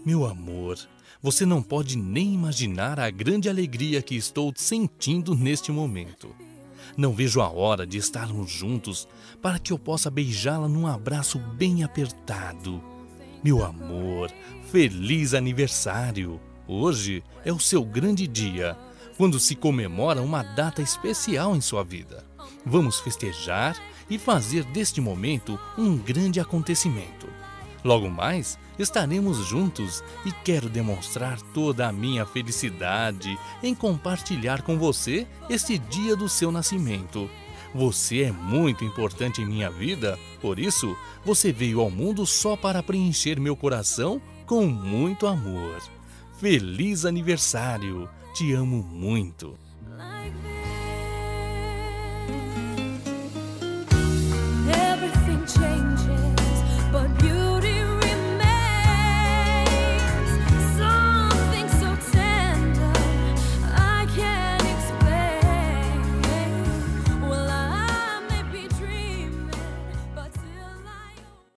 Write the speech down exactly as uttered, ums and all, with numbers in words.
Meu amor, você não pode nem imaginar a grande alegria que estou sentindo neste momento. Não vejo a hora de estarmos juntos para que eu possa beijá-la num abraço bem apertado. Meu amor, feliz aniversário! Hoje é o seu grande dia, quando se comemora uma data especial em sua vida. Vamos festejar e fazer deste momento um grande acontecimento. Logo mais, estaremos juntos e quero demonstrar toda a minha felicidade em compartilhar com você este dia do seu nascimento. Você é muito importante em minha vida, por isso, você veio ao mundo só para preencher meu coração com muito amor. Feliz aniversário! Te amo muito!